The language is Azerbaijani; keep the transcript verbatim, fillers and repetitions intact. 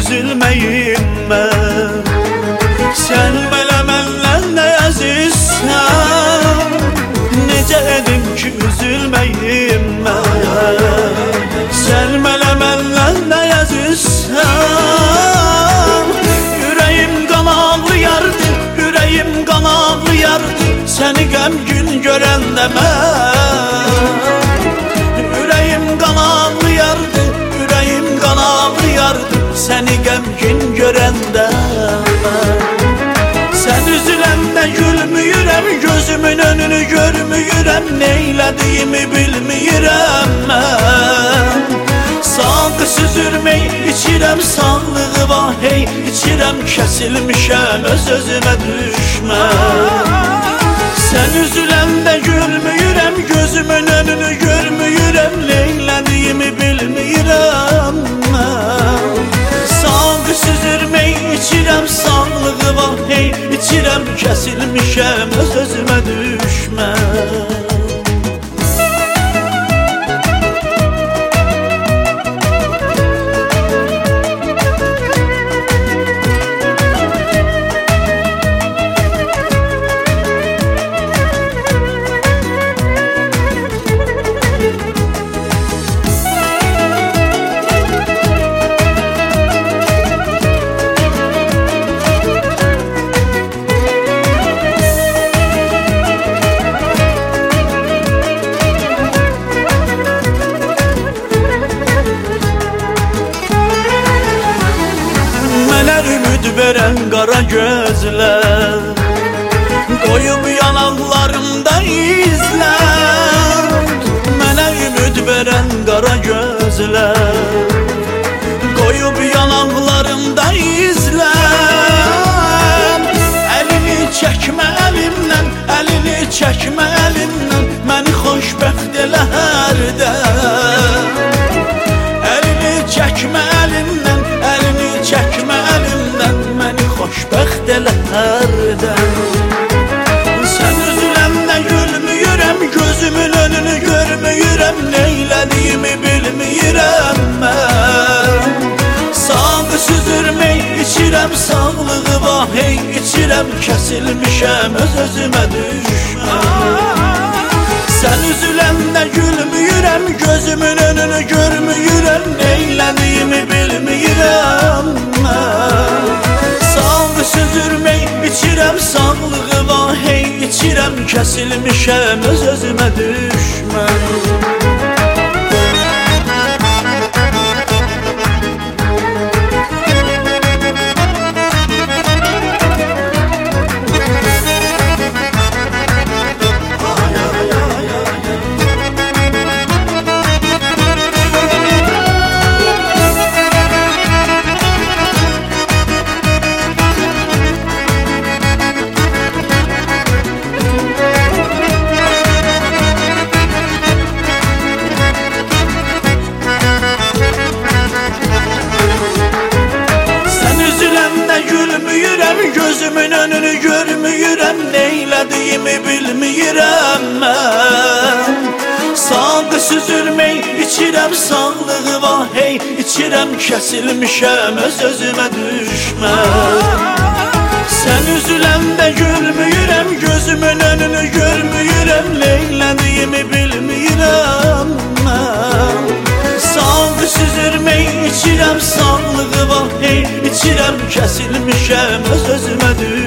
üzülməyim mən. Sən belə məndən nə əzizsən, necə edim ki üzülməyim mən. Sən belə məndən nə əzizsən, ürəyim qan ağlayardı, ürəyim qan ağlayardı səni qəmgin görəndə mən. Ürəyim qan ağlayardı, ürəyim qan ağlayardı səni qəmgin görəndə mən. Sən üzüləndə gülmüyürəm, gözümün önünü görmüyürəm, neylədiyimi bilmiyirəm mən. Sağ süzürmək içirəm, sağlığı vahey içirəm, kəsilmişəm öz özümə düşmən. Sən üzüləndə gülmüyürəm, gözümün önünü görmüyürəm, neylədiyimi bilmiyirəm mən. Sağ süzürmək içirəm, sağlığı vahey içirəm, kəsilmişəm öz özümə düşmən. Ümid verən qara gözlər, qoyub yanaqlarımda izlər. Mənə ümid verən qara gözlər, qoyub yanaqlarımda izlər. Əlini çəkmə əlimdən, əlini çəkmə əlimdən, məni xoşbəxt elə hərdən. Əlini çəkmə əlimdən, əlini çəkmə əlimdən, məni xoşbəxt elə hərdən. Sən üzüləndə gülmüyürəm, gözümün önünü görmüyürəm, neylədiyimi bilmiyirəm mən. Sağ süzürmək içirəm, sağlığı vahey içirəm, kəsilmişəm öz özümə düşmən. Sən üzüləndə gülmüyürəm, gözümün önünü görmüyürəm, neylədiyimi bilmiyirəm mən. Sağ süzürmək içirəm, sağlığı vahey içirəm, kəsilmişəm öz özümə düşmən. Gözümün önünü görmüyürəm, neylədiyimi bilmiyirəm mən. Sağ süzürmək içirəm, sağlığı vahey içirəm, kəsilmişəm öz özümə düşmən. Sən üzüləndə gülmüyürəm, gözümün önünü görmüyürəm, neylədiyimi bilmiyirəm mən. Sağ süzürmək içirəm, sağlığı vahey içirəm, kəsilmişəm öz özümə düşmən.